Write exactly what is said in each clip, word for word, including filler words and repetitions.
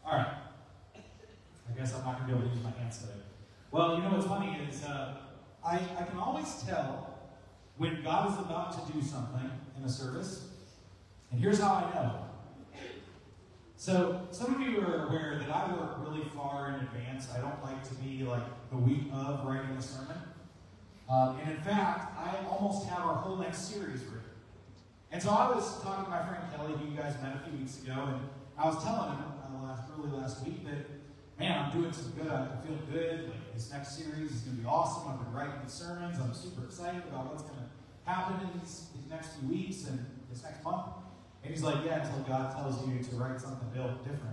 All right. I guess I'm not going to be able to use my hands today. Well, you know what's funny is uh, I, I can always tell when God is about to do something in a service. And here's how I know. So, some of you are aware that I work really far in advance. I don't like to be like the week of writing a sermon. Um, and in fact, I almost have our whole next series written. And so I was talking to my friend Kelly, who you guys met a few weeks ago, and I was telling him uh, last, early last week that, man, I'm doing some good. I feel good. Like, this next series is going to be awesome. I've been writing these sermons. I'm super excited about what's going to happen in these, these next few weeks and this next month. And he's like, yeah, until God tells you to write something different.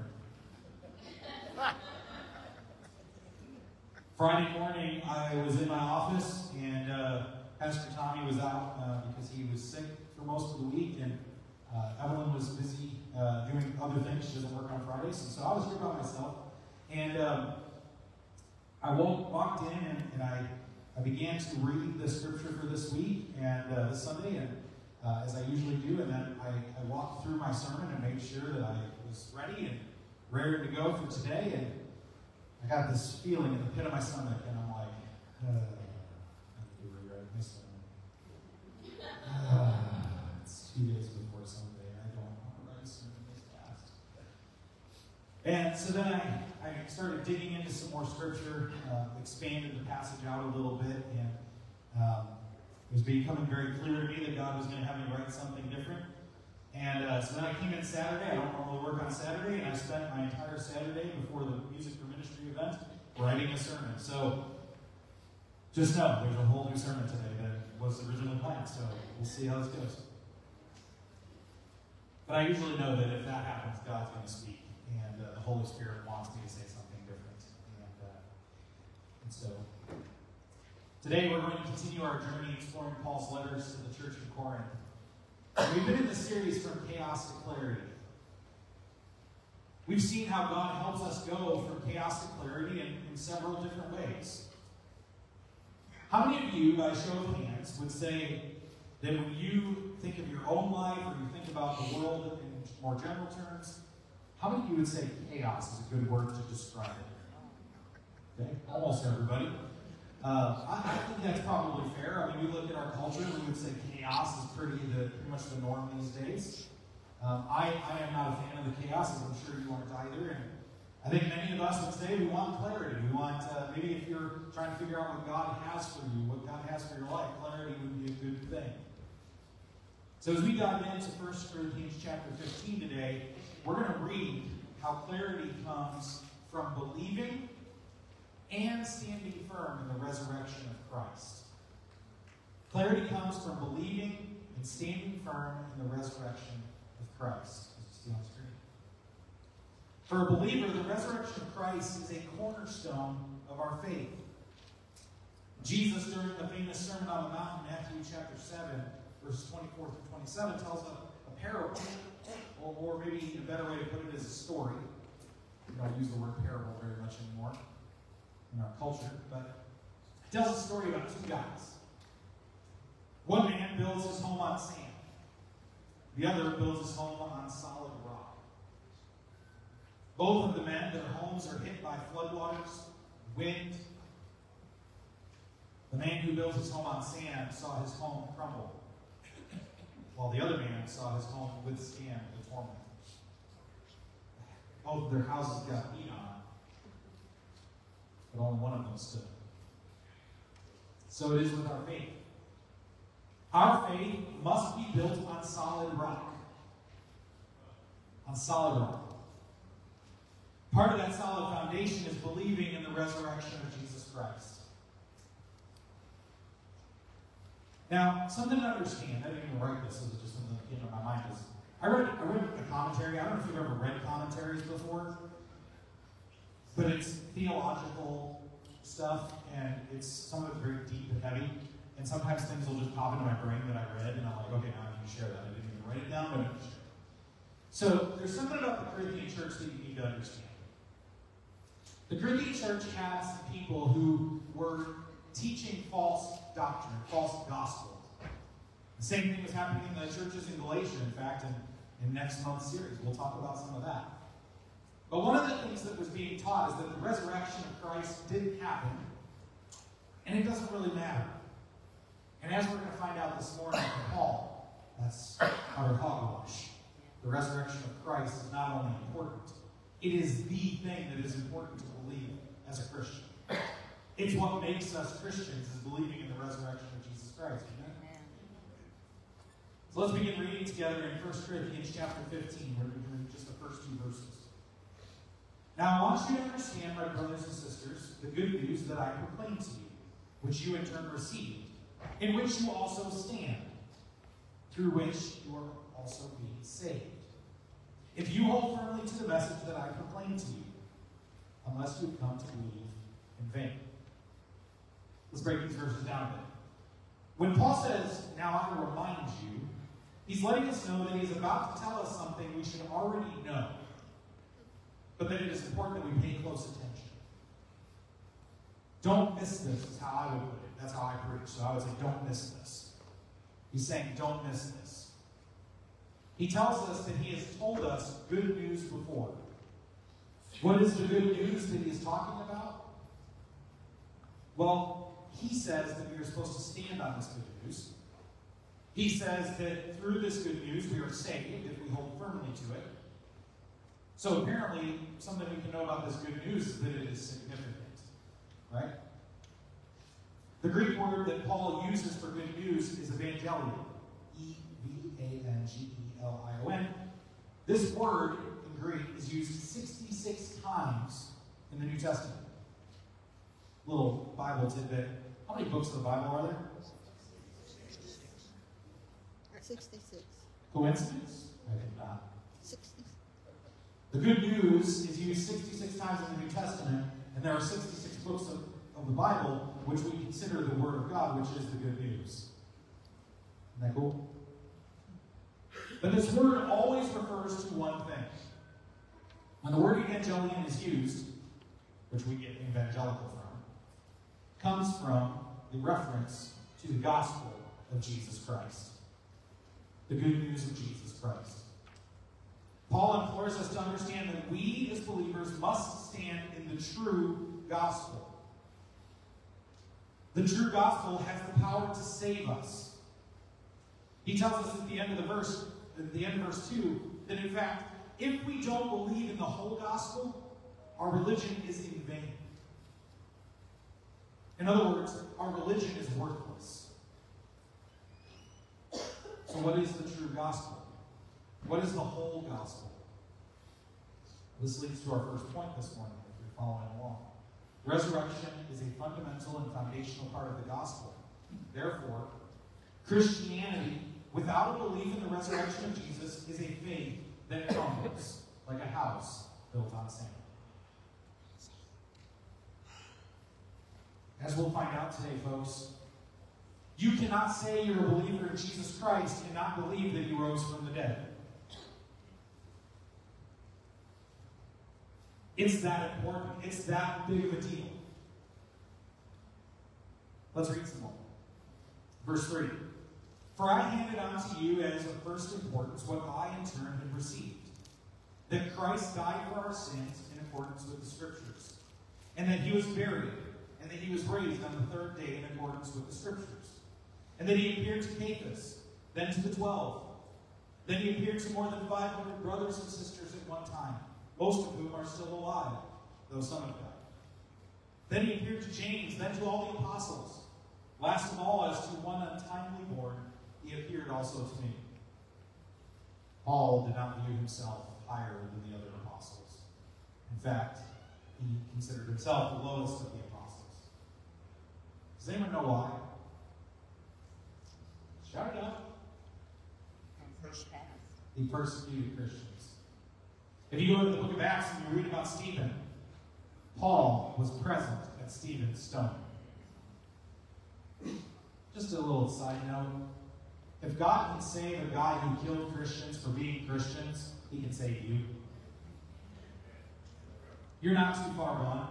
Friday morning, I was in my office, and uh, Pastor Tommy was out uh, because he was sick for most of the week, and uh, Evelyn was busy uh, doing other things. She doesn't work on Fridays, and so I was here by myself. And um, I woke, walked in, and, and I, I began to read the scripture for this week and uh, this Sunday, and uh, as I usually do, and then I, I walked through my sermon and made sure that I was ready and ready to go for today. And I got this feeling in the pit of my stomach, and I'm like, uh, I need to rewrite my sermon. Uh, it's two days before Sunday. I don't want to write a sermon this fast. And so then I, I started digging into some more scripture, uh, expanded the passage out a little bit, and um, it was becoming very clear to me that God was going to have me write something different. And uh, so then I came in Saturday. I don't normally work on Saturday, and I spent my entire Saturday before the Music for Ministry event writing a sermon. So just know there's a whole new sermon today that was originally planned, so we'll see how this goes. But I usually know that if that happens, God's going to speak, and uh, the Holy Spirit wants me to say something different. And, uh, and so today we're going to continue our journey exploring Paul's letters to the church in Corinth. We've been in this series from chaos to clarity. We've seen how God helps us go from chaos to clarity in, in several different ways. How many of you, by show of hands, would say that when you think of your own life or you think about the world in more general terms, how many of you would say chaos is a good word to describe it? Okay, almost everybody. Uh, I, I think that's probably fair. I mean, we look at our culture, we would say chaos is pretty, the, pretty much the norm these days. Um, I, I am not a fan of the chaos, as I'm sure you aren't either. And I think many of us would say we want clarity. We want, uh, maybe if you're trying to figure out what God has for you, what God has for your life, clarity would be a good thing. So as we dive into First Corinthians chapter fifteen today, we're going to read how clarity comes from believing and standing firm in the resurrection of Christ. Clarity comes from believing and standing firm in the resurrection of Christ, as you see on screen. For a believer, the resurrection of Christ is a cornerstone of our faith. Jesus, during the famous Sermon on the Mount in Matthew chapter seven, verses twenty-four through twenty-seven, tells a, a parable, or, or maybe a better way to put it is a story. We don't use the word parable very much anymore in our culture, but it tells a story about two guys. One man builds his home on sand. The other builds his home on solid rock. Both of the men, their homes are hit by floodwaters, wind. The man who built his home on sand saw his home crumble, while the other man saw his home withstand the torment. Both of their houses got beat on, but only one of them stood. So it is with our faith. Our faith must be built on solid rock. On solid rock. Part of that solid foundation is believing in the resurrection of Jesus Christ. Now, something to understand, I didn't even write this, it was just something that came to my mind. Is I read, I read a commentary. I don't know if you've ever read commentaries before, but it's theological stuff, and it's some of it's very deep and heavy. And sometimes things will just pop into my brain that I read, and I'm like, okay, now I need to share that. I didn't even write it down, but I need to share it. So there's something about the Corinthian church that you need to understand. The Corinthian church has people who were teaching false doctrine, false gospel. The same thing was happening in the churches in Galatia. In fact, in, in next month's series, we'll talk about some of that. But one of the things that was being taught is that the resurrection of Christ didn't happen, and it doesn't really matter. And as we're going to find out this morning from Paul, that's utter hogwash. The resurrection of Christ is not only important, it is the thing that is important to believe as a Christian. It's what makes us Christians, is believing in the resurrection of Jesus Christ. Amen? So let's begin reading together in First Corinthians chapter fifteen. We're going to read just the first two verses. Now I want you to understand, my brothers and sisters, the good news that I proclaim to you, which you in turn received, in which you also stand, through which you are also being saved. If you hold firmly to the message that I proclaim to you, unless you have come to believe in vain. Let's break these verses down a bit. When Paul says, now I remind you, he's letting us know that he's about to tell us something we should already know, but that it is important that we pay close attention. Don't miss this, is how I would put it. That's how I preach. So I would say, don't miss this. He's saying, don't miss this. He tells us that he has told us good news before. What is the good news that he is talking about? Well, he says that we are supposed to stand on this good news. He says that through this good news we are saved if we hold firmly to it. So apparently, something we can know about this good news is that it is significant. Right? The Greek word that Paul uses for good news is evangelion. E V A N G E L I O N. This word in Greek is used sixty-six times in the New Testament. Little Bible tidbit. How many books of the Bible are there? sixty-six. Coincidence? I think not. sixty. The good news is used sixty-six times in the New Testament, and there are sixty-six books of, of the Bible which we consider the Word of God, which is the good news. Isn't that cool? But this word always refers to one thing. When the word evangelion is used, which we get evangelical from, comes from the reference to the gospel of Jesus Christ. The good news of Jesus Christ. Paul implores us to understand that we as believers must stand in the true gospel. The true gospel has the power to save us. He tells us at the end of the verse, at the end of verse two, that in fact, if we don't believe in the whole gospel, our religion is in vain. In other words, our religion is worthless. So what is the true gospel? What is the whole gospel? This leads to our first point this morning, if you're following along. Resurrection is a fundamental and foundational part of the gospel. Therefore, Christianity, without a belief in the resurrection of Jesus, is a faith that crumbles like a house built on sand. As we'll find out today, folks, you cannot say you're a believer in Jesus Christ and not believe that he rose from the dead. It's that important. It's that big of a deal. Let's read some more. Verse three. For I handed on to you as of first importance what I in turn had received, that Christ died for our sins in accordance with the Scriptures, and that he was buried, and that he was raised on the third day in accordance with the Scriptures, and that he appeared to Cephas, then to the twelve. Then he appeared to more than five hundred brothers and sisters at one time, most of whom are still alive, though some have died. Then he appeared to James, then to all the apostles. Last of all, as to one untimely born, he appeared also to me. Paul did not view himself higher than the other apostles. In fact, he considered himself the lowest of the apostles. Does anyone know why? Shout it out. He persecuted Christians. If you go to the book of Acts and you read about Stephen, Paul was present at Stephen's stoning. Just a little side note. If God can save a guy who killed Christians for being Christians, he can save you. You're not too far gone.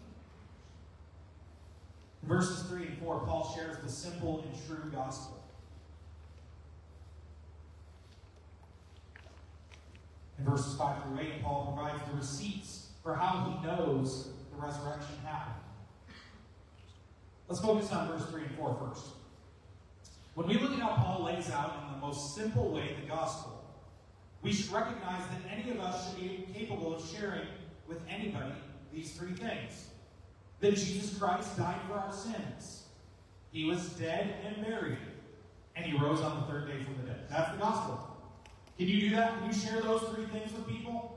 In verses three and four, Paul shares the simple and true gospel. In verses five through eight, Paul provides the receipts for how he knows the resurrection happened. Let's focus on verse three and four first. When we look at how Paul lays out in the most simple way the gospel, we should recognize that any of us should be capable of sharing with anybody these three things. That Jesus Christ died for our sins. He was dead and buried. And he rose on the third day from the dead. That's the gospel. Can you do that? Can you share those three things with people?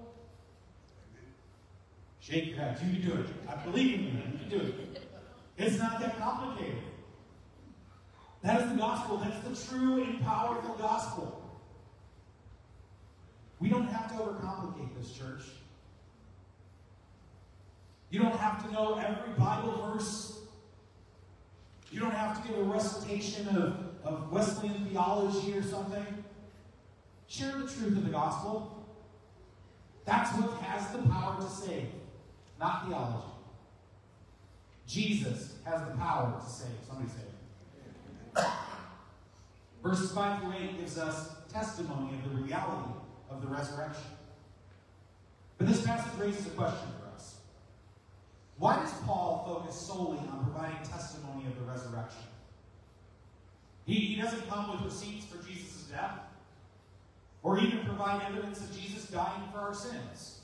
Shake your head. You can do it. I believe in you. You can do it. It's not that complicated. That is the gospel. That's the true and powerful gospel. We don't have to overcomplicate this, church. You don't have to know every Bible verse. You don't have to give a recitation of, of Wesleyan theology or something. Share the truth of the gospel. That's what has the power to save, not theology. Jesus has the power to save. Somebody say it. Verses five through eight gives us testimony of the reality of the resurrection. But this passage raises a question for us. Why does Paul focus solely on providing testimony of the resurrection? He, he doesn't come with receipts for Jesus' death, or even provide evidence of Jesus dying for our sins.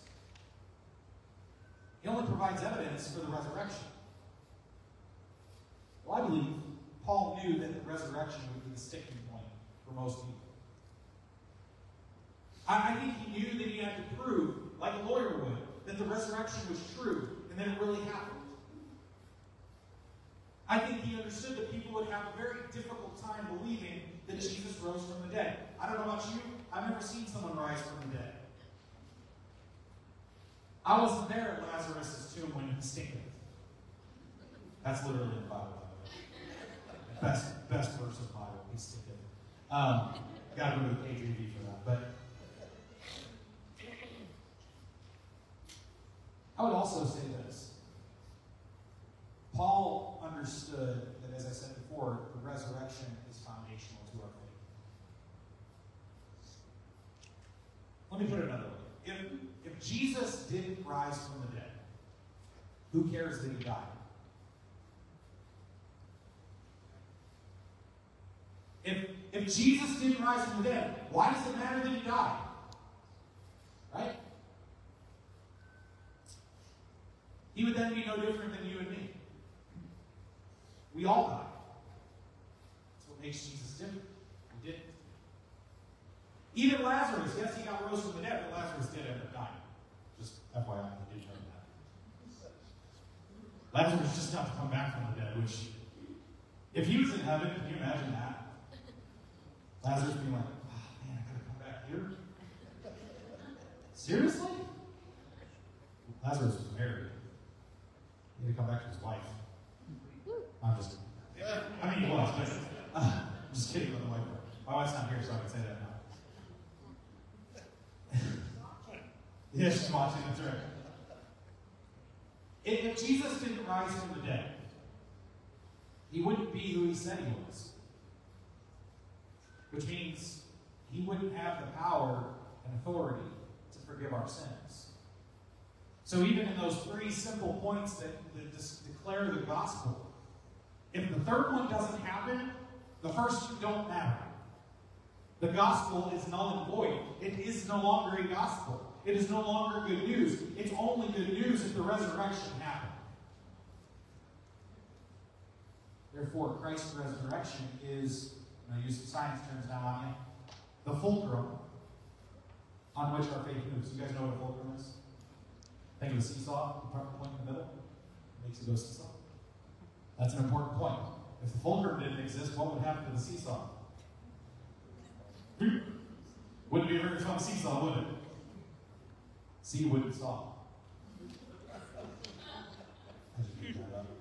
He only provides evidence for the resurrection. Well, I believe Paul knew that the resurrection would be the sticking point for most people. I, I think he knew that he had to prove, like a lawyer would, that the resurrection was true and that it really happened. I think he understood that people would have a very difficult time believing that Jesus rose from the dead. I don't know about you, I've never seen someone rise from the dead. I wasn't there at Lazarus' tomb when he stinketh. That's literally in the Bible. Best, best verse of the Bible, he stinketh. Um, gotta go to the K J V for that. But I would also say this. Paul understood that, as I said before, the resurrection is foundational to our faith. Let me put it another way. If, if Jesus didn't rise from the dead, who cares that he died? If, if Jesus didn't rise from the dead, why does it matter that he died? Right? He would then be no different than you and me. We all die. That's what makes Jesus different. He didn't. Even Lazarus, yes, he got rose from the dead, but Lazarus did end up dying. Just F Y I, he didn't know that. Lazarus just got to come back from the dead, which, if he was in heaven, can you imagine that? Lazarus being like, oh man, I gotta come back here? Seriously? Lazarus was married. He had to come back to his wife. I'm just, I mean, he was, but uh, I'm just kidding about the wife. My wife's not here, so I can say that now. Yeah, she's watching, that's right. If, if Jesus didn't rise from the dead, he wouldn't be who he said he was. Which means he wouldn't have the power and authority to forgive our sins. So even in those three simple points that, that just declare the gospel, if the third one doesn't happen, the first two don't matter. The gospel is null and void. It is no longer a gospel. It is no longer good news. It's only good news if the resurrection happened. Therefore, Christ's resurrection is, I'm going to use some science terms now on you, the fulcrum on which our faith moves. You guys know what a fulcrum is? Think of a seesaw, the point in the middle, makes it go seesaw. That's an important point. If the fulcrum didn't exist, what would happen to the seesaw? Wouldn't be a very fun seesaw, would it? See wouldn't saw. I just made that up.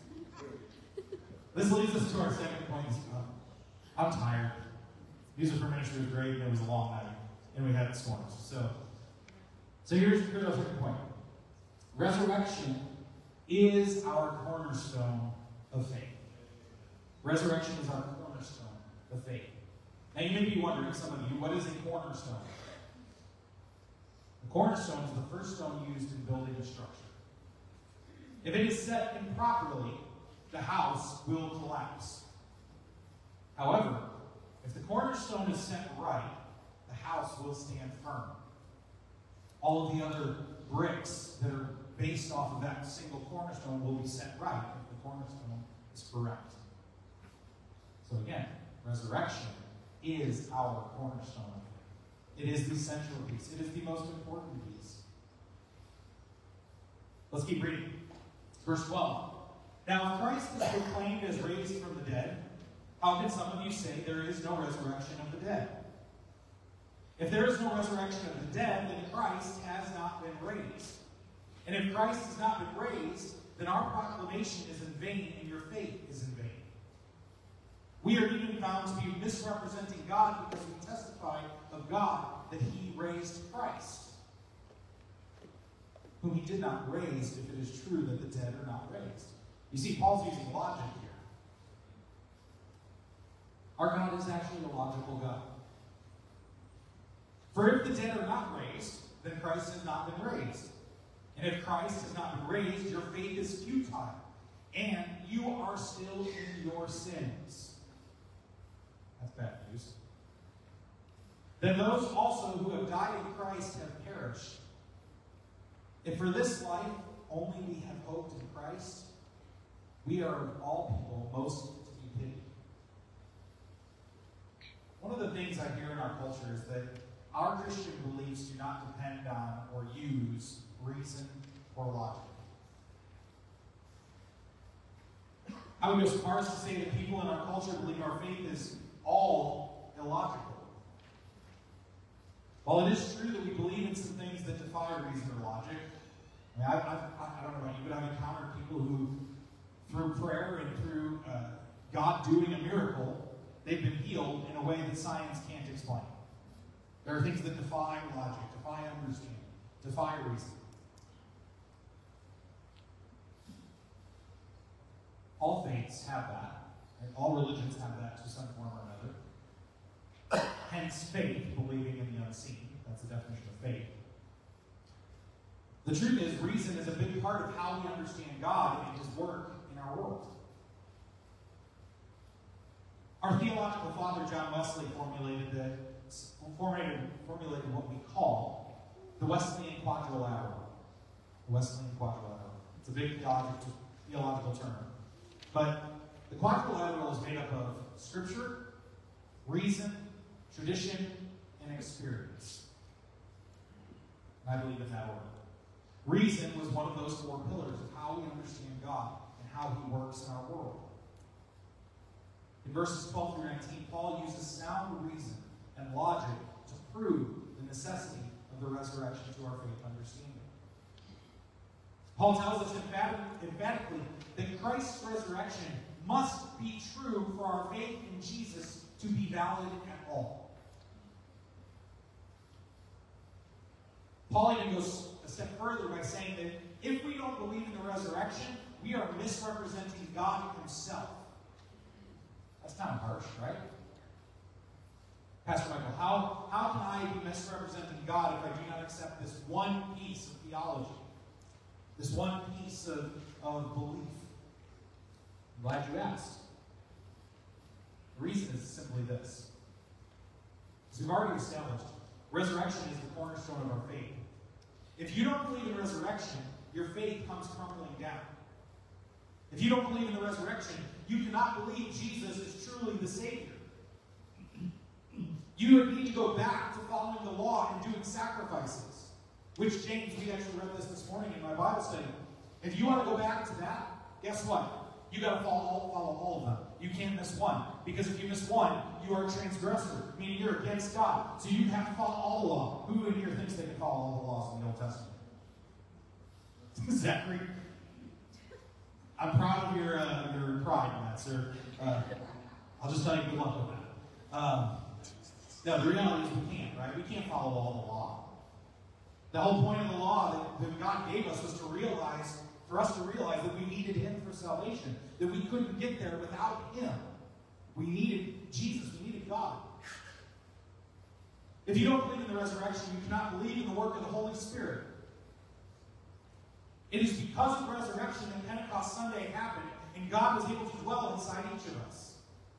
This leads us to our second point. I'm tired. Music for ministry was great, and it was a long night, and we had storms. So, so here's, here's our second point. Resurrection is our cornerstone of faith. Resurrection is our cornerstone of faith. Now you may be wondering, some of you, what is a cornerstone? The cornerstone is the first stone used in building a structure. If it is set improperly, the house will collapse. However, if the cornerstone is set right, the house will stand firm. All of the other bricks that are based off of that single cornerstone will be set right if the cornerstone is correct. So again, resurrection is our cornerstone. It is the central piece. It is the most important piece. Let's keep reading. Verse twelve. Now, if Christ is proclaimed as raised from the dead, how can some of you say there is no resurrection of the dead? If there is no resurrection of the dead, then Christ has not been raised. And if Christ has not been raised, then our proclamation is in vain and your faith is in vain. We are even found to be misrepresenting God because we testify of God that he raised Christ, whom he did not raise, if it is true that the dead are not raised. You see, Paul's using logic here. Our God is actually a logical God. For if the dead are not raised, then Christ has not been raised. And if Christ has not been raised, your faith is futile, and you are still in your sins. That's bad news. Then those also who have died in Christ have perished. If for this life only we have hoped in Christ, we are of all people most to be pitied. One of the things I hear in our culture is that our Christian beliefs do not depend on or use reason or logic. I would go so far as to say that people in our culture believe our faith is all illogical. While it is true that we believe in some things that defy reason or logic, I mean, I, I, I don't know about you, but I've encountered people who, through prayer and through uh, God doing a miracle, they've been healed in a way that science can't explain. There are things that defy logic, defy understanding, defy reason. All faiths have that. Right? All religions have that to some form or another. Hence, faith, believing in the unseen. That's the definition of faith. The truth is, reason is a big part of how we understand God and his work in our world. Our theological father, John Wesley, formulated, the, formulated, formulated what we call the Wesleyan quadrilateral. The Wesleyan quadrilateral. It's a big theological, theological term. But the quadrilateral is made up of Scripture, reason, tradition, and experience. And I believe in that order. Reason was one of those four pillars of how we understand God and how he works in our world. In verses twelve through nineteen, Paul uses sound reason and logic to prove the necessity of the resurrection to our faith understanding. Paul tells us emphatic, emphatically that Christ's resurrection must be true for our faith in Jesus to be valid at all. Paul even goes a step further by saying that if we don't believe in the resurrection, we are misrepresenting God himself. That's kind of harsh, right? Pastor Michael, how, how can I be misrepresenting God if I do not accept this one piece of theology? This one piece of, of belief? I'm glad you asked. The reason is simply this. As we've already established, resurrection is the cornerstone of our faith. If you don't believe in resurrection, your faith comes crumbling down. If you don't believe in the resurrection, you cannot believe Jesus is truly the Savior. You would need to go back to following the law and doing sacrifices, which James, we actually read this this morning in my Bible study. If you want to go back to that, guess what? You got to follow, follow all of them. You can't miss one. Because if you miss one, you are a transgressor, meaning you're against God. So you have to follow all the law. Who in here thinks they can follow all the laws in the Old Testament? Zachary? I'm proud of your, uh, your pride in that, sir. Uh, I'll just tell you good luck with that. Um, no, the reality is we can't, right? We can't follow all the law. The whole point of the law that, that God gave us was to realize, for us to realize that we needed him for salvation, that we couldn't get there without him. We needed Jesus. We needed God. If you don't believe in the resurrection, you cannot believe in the work of the Holy Spirit. It is because of the resurrection that Pentecost Sunday happened, and God was able to dwell inside each of us.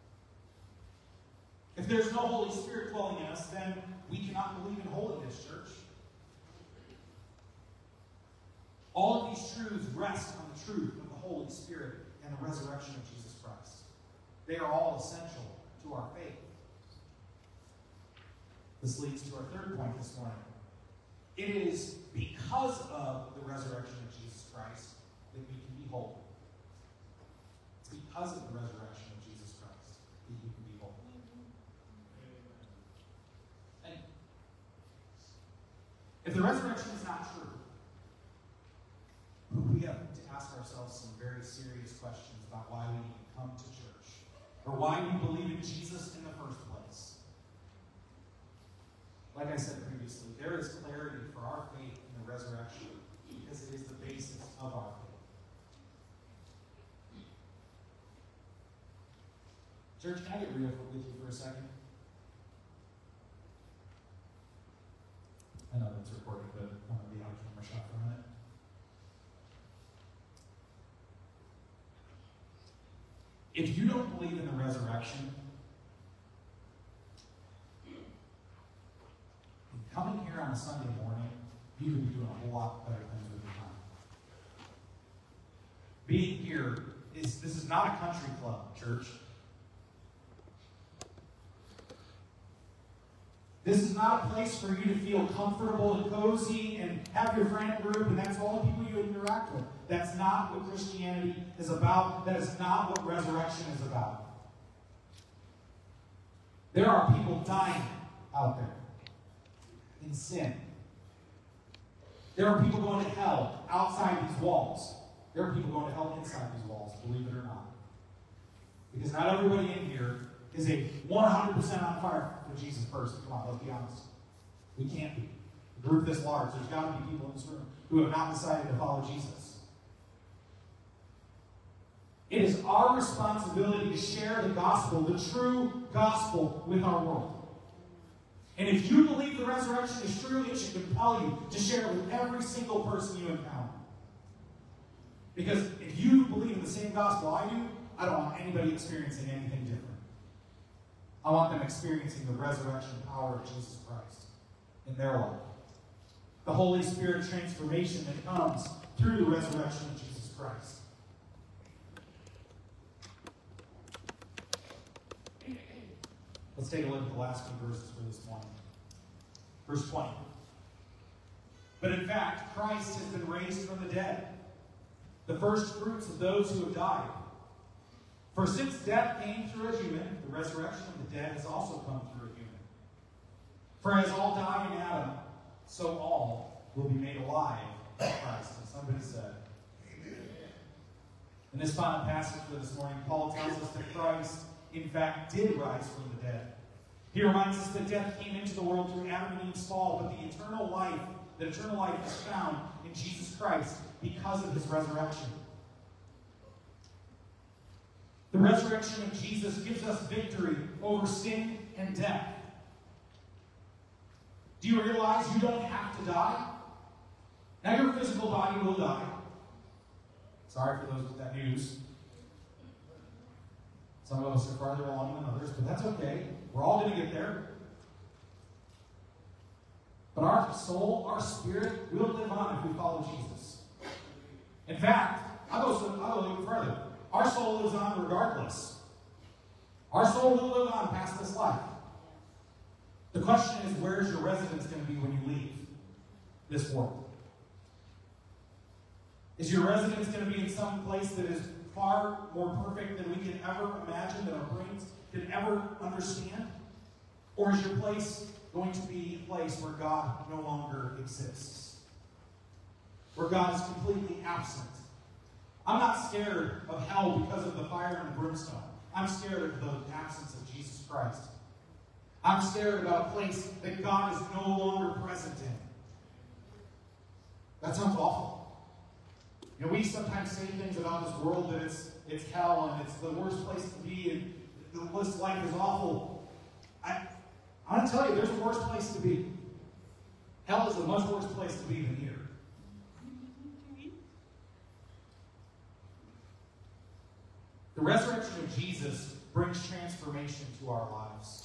If there's no Holy Spirit dwelling in us, then we cannot believe in holiness, church. All of these truths rest on the truth of the Holy Spirit and the resurrection of Jesus Christ. They are all essential to our faith. This leads to our third point this morning. It is because of the resurrection of Jesus Christ that we can be whole. It's because of the resurrection of Jesus Christ that you can be whole. And if the resurrection is not true, we have to ask ourselves some very serious questions about why we need to come to church, or why we believe in Jesus in the first place. Like I said previously, there is clarity for our faith in the resurrection because it is the basis of our faith. Church, can I get real with you for a second? I know that's recorded, but I'm going to be on camera shot for a minute. If you don't believe in the resurrection, coming here on a Sunday morning, you could be doing a whole lot better things with your time. Being here is this is not a country club, church. This is not a place for you to feel comfortable and cozy and have your friend group and that's all the people you interact with. That's not what Christianity is about. That is not what resurrection is about. There are people dying out there in sin. There are people going to hell outside these walls. There are people going to hell inside these walls, believe it or not. Because not everybody in here is a one hundred percent on fire for Jesus person. Come on, let's be honest. We can't be. A group this large, there's got to be people in this room who have not decided to follow Jesus. It is our responsibility to share the gospel, the true gospel, with our world. And if you believe the resurrection is true, it should compel you to share it with every single person you encounter. Because if you believe in the same gospel I do, I don't want anybody experiencing anything different. I want them experiencing the resurrection power of Jesus Christ in their life. The Holy Spirit transformation that comes through the resurrection of Jesus Christ. Let's take a look at the last few verses for this morning. Verse twenty. But in fact, Christ has been raised from the dead, the first fruits of those who have died. For since death came through a human, the resurrection of the dead has also come through a human. For as all die in Adam, so all will be made alive in Christ. And somebody said, Amen. In this final passage for this morning, Paul tells us that Christ, in fact, did rise from the dead. He reminds us that death came into the world through Adam and Eve's fall, but the eternal life, that eternal life is found in Jesus Christ because of his resurrection. The resurrection of Jesus gives us victory over sin and death. Do you realize you don't have to die? Now your physical body will die. Sorry for those with that news. Some of us are farther along than others, but that's okay. We're all going to get there. But our soul, our spirit, will live on if we follow Jesus. In fact, I'll go, so, I'll go even further. Our soul lives on regardless. Our soul will live on past this life. The question is, where's your residence going to be when you leave this world? Is your residence going to be in some place that is far more perfect than we can ever imagine, that our brains can ever understand? Or is your place going to be a place where God no longer exists? Where God is completely absent? I'm not scared of hell because of the fire and the brimstone. I'm scared of the absence of Jesus Christ. I'm scared about a place that God is no longer present in. That sounds awful. You know, we sometimes say things about this world that it's it's hell and it's the worst place to be and this life is awful. I, I'm going to tell you, there's a worse place to be. Hell is a much worse place to be than here. The resurrection of Jesus brings transformation to our lives.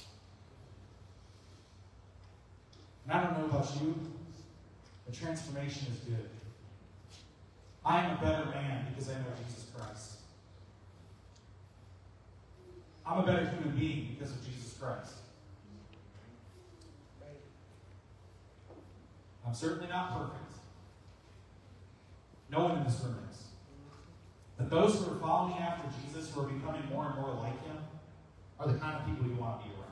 And I don't know about you, but transformation is good. I am a better man because I know Jesus Christ. I'm a better human being because of Jesus Christ. I'm certainly not perfect. No one in this room is. But those who are following after Jesus, who are becoming more and more like him, are the kind of people you want to be around.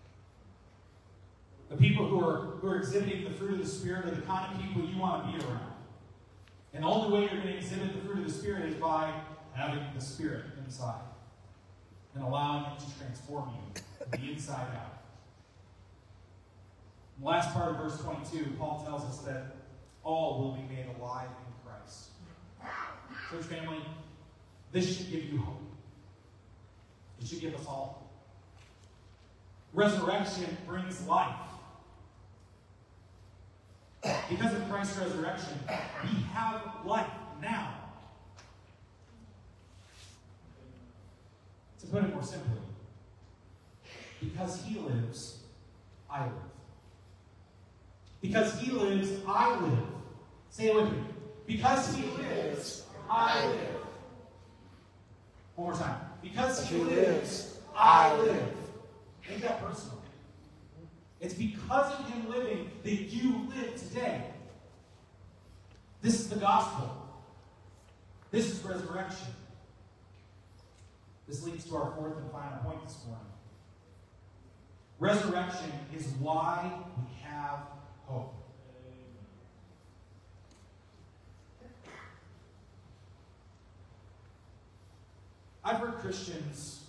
The people who are, who are exhibiting the fruit of the Spirit are the kind of people you want to be around. And the only way you're going to exhibit the fruit of the Spirit is by having the Spirit inside and allowing it to transform you from the inside out. In the last part of verse twenty-two, Paul tells us that all will be made alive in Christ. Church family, this should give you hope. It should give us all hope. Resurrection brings life. Because of Christ's resurrection, we have life now. To put it more simply, because he lives, I live. Because he lives, I live. Say it with me. Because he lives, I live. One more time. Because he lives, I live. Make that personal. It's because of him living that you live today. This is the gospel. This is resurrection. This leads to our fourth and final point this morning. Resurrection is why we have hope. I've heard Christians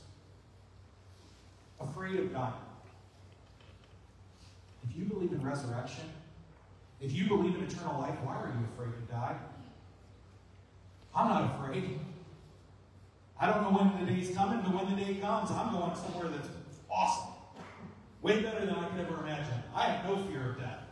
afraid of dying. If you believe in resurrection, if you believe in eternal life, why are you afraid to die? I'm not afraid. I don't know when the day's coming, but when the day comes, I'm going somewhere that's awesome. Way better than I could ever imagine. I have no fear of death.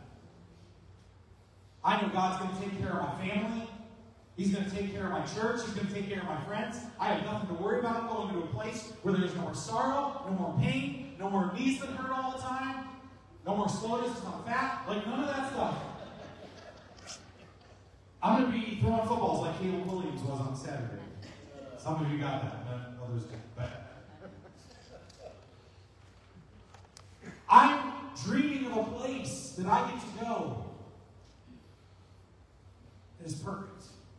I know God's going to take care of my family. He's going to take care of my church. He's going to take care of my friends. I have nothing to worry about. I'm going to a place where there's no more sorrow, no more pain, no more knees that hurt all the time, no more slowness because I'm fat. Like, none of that stuff. I'm going to be throwing footballs like Caleb Williams was on Saturday. Some of you got that, and others didn't. But I'm dreaming of a place that I get to go that is perfect.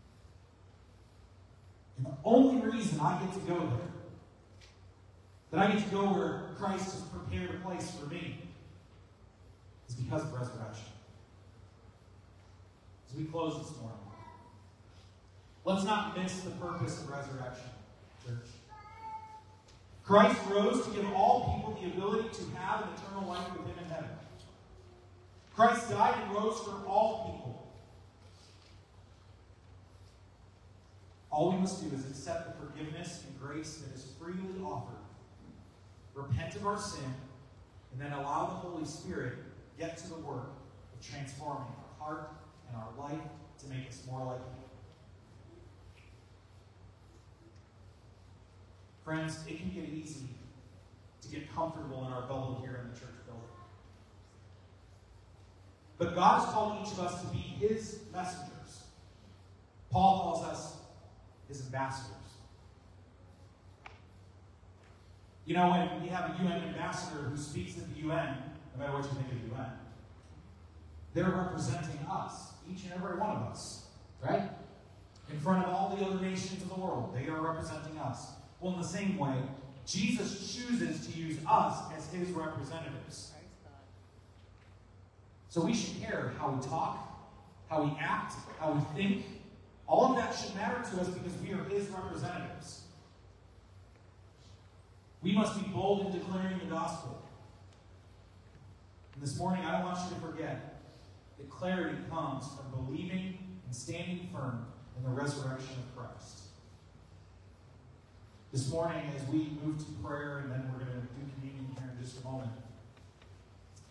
And the only reason I get to go there, that I get to go where Christ has prepared a place for me, is because of resurrection. As we close this morning, let's not miss the purpose of resurrection, church. Christ rose to give all people the ability to have an eternal life with him in heaven. Christ died and rose for all people. All we must do is accept the forgiveness and grace that is freely offered, repent of our sin, and then allow the Holy Spirit get to the work of transforming our heart and our life to make us more like him. Friends, it can get easy to get comfortable in our bubble here in the church building. But God has called each of us to be his messengers. Paul calls us his ambassadors. You know, when you have a U N ambassador who speaks at the U N, no matter what you think of the U N, they're representing us, each and every one of us, right? In front of all the other nations of the world, they are representing us. Well, in the same way, Jesus chooses to use us as his representatives. So we should care how we talk, how we act, how we think. All of that should matter to us because we are his representatives. We must be bold in declaring the gospel. And this morning, I don't want you to forget that clarity comes from believing and standing firm in the resurrection of Christ. This morning, as we move to prayer, and then we're going to do communion here in just a moment,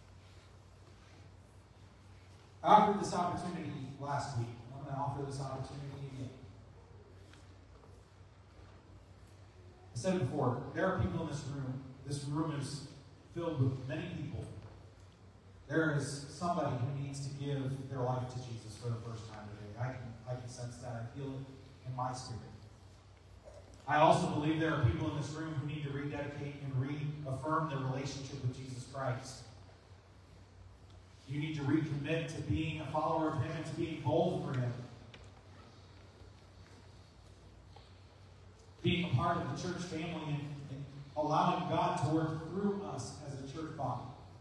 I offered this opportunity last week. I'm going to offer this opportunity again. I said it before, there are people in this room. This room is filled with many people. There is somebody who needs to give their life to Jesus for the first time today. I can, I can sense that. I feel it in my spirit. I also believe there are people in this room who need to rededicate and reaffirm their relationship with Jesus Christ. You need to recommit to being a follower of Him and to being bold for Him. Being a part of the church family and, and allowing God to work through us as a church body.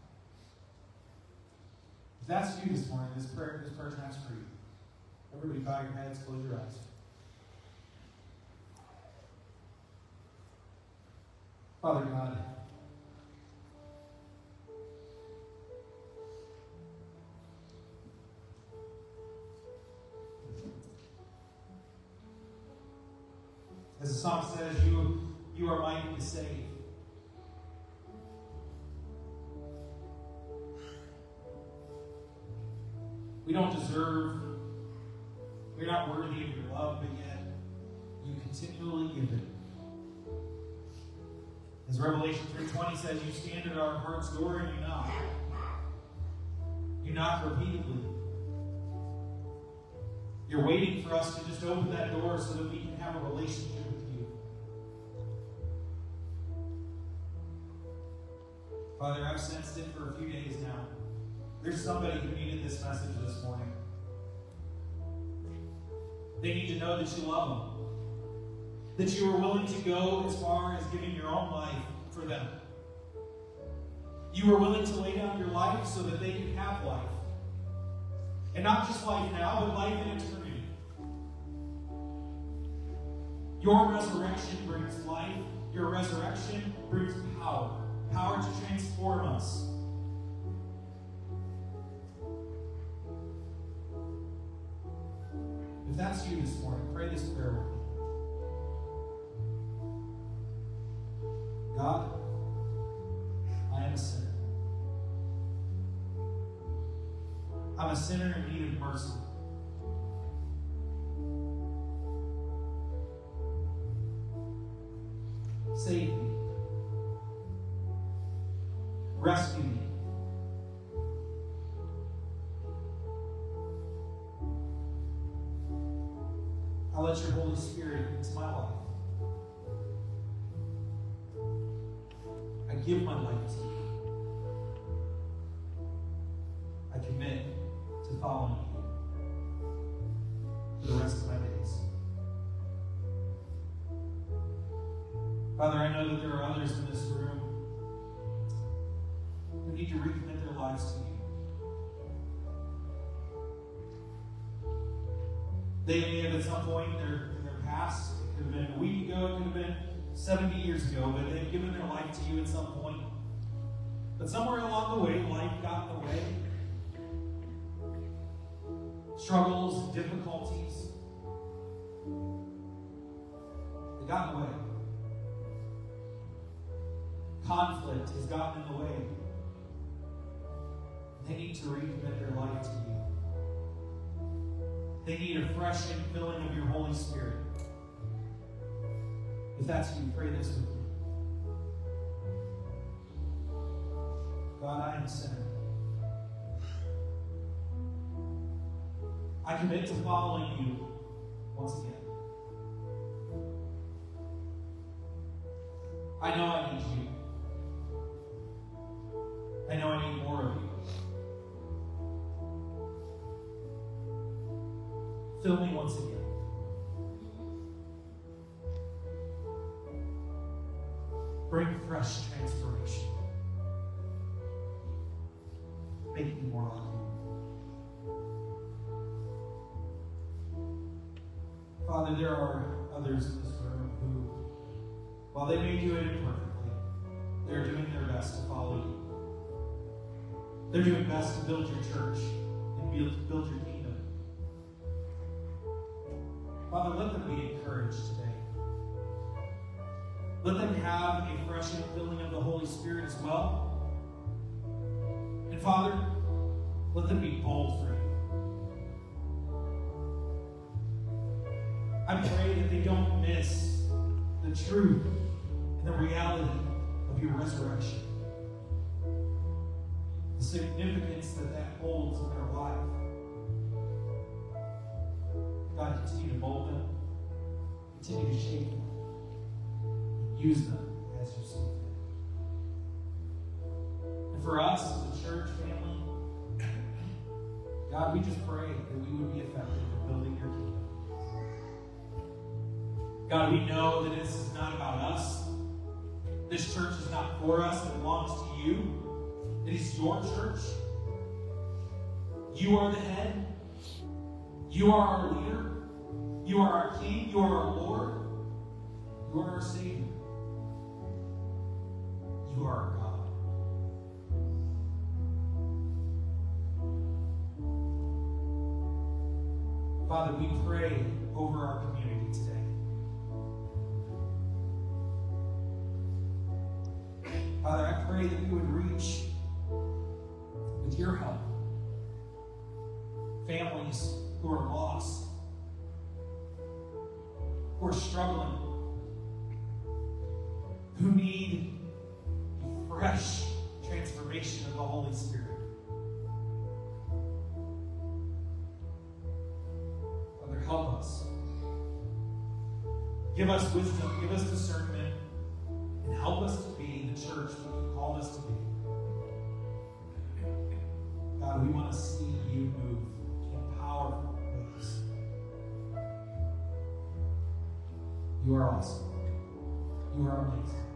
If that's you this morning, this prayer, this prayer time's for you. Everybody bow your heads, close your eyes. Father God, as the song says, you, you are mighty to save. We don't deserve, we're not worthy of your love, but yet you continually give it. As Revelation three twenty says, you stand at our heart's door and you knock. You knock repeatedly. You're waiting for us to just open that door so that we can have a relationship with you. Father, I've sensed it for a few days now. There's somebody who needed this message this morning. They need to know that you love them. That you are willing to go as far as giving your own life for them. You are willing to lay down your life so that they can have life. And not just life now, but life in eternity. Your resurrection brings life. Your resurrection brings power. Power to transform us. If that's you this morning, pray this prayer with me. God, I am a sinner. I'm a sinner in need of mercy. Save me. Rescue me. I'll let your Holy Spirit into my life. I give my life to you. I commit to following you for the rest of my days. Father, I know that there are others in this room who need to recommit their lives to you. They may have at some point in their, in their past, it could have been a week ago, it could have been seventy years ago, but they've given their life to you at some point. But somewhere along the way, life got in the way. Struggles, difficulties, they got in the way. Conflict has gotten in the way. They need to recommit their life to you. They need a fresh infilling of your Holy Spirit. If that's you, pray this with me. God, I am a sinner. I commit to following you once again. I know I need you. I know I need more of you. Fill me once again. Bring fresh transformation. Make me more like you. Father, there are others in this room who, while they may do it imperfectly, they're doing their best to follow you. They're doing best to build your church and build, build your kingdom. Father, let them be encouraged today. Let them have a fresh infilling of the Holy Spirit as well. And Father, let them be bold for you. I pray that they don't miss the truth and the reality of your resurrection. The significance that that holds in their life. God, continue to mold them. Continue to shape them. Use them as you see fit. And for us as a church family, God, we just pray that we would be effective in building your kingdom. God, we know that this is not about us. This church is not for us. It belongs to you. It is your church. You are the head. You are our leader. You are our King. You are our Lord. You are our Savior. You are our God. Father, we pray over our community today. Father, I pray that we would reach, with your help, families who are lost, who are struggling, who need a fresh transformation of the Holy Spirit. Father, help us. Give us wisdom, give us discernment, and help us to be the church that you called us to be. God, we want to see you move in powerful ways. You are awesome. You are amazing.